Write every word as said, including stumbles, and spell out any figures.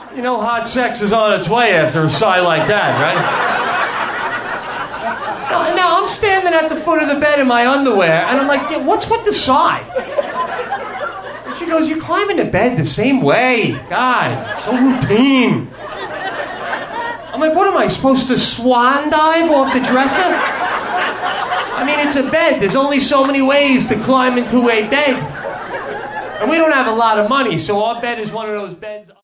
You know hot sex is on its way after a sigh like that, right? Now, now I'm standing at the foot of the bed in my underwear, and I'm like, yeah, what's with the sigh? And she goes, you climb into bed the same way. God, so routine. I'm like, what am I, supposed to swan dive off the dresser? I mean, it's a bed. There's only so many ways to climb into a bed. And we don't have a lot of money, so our bed is one of those beds...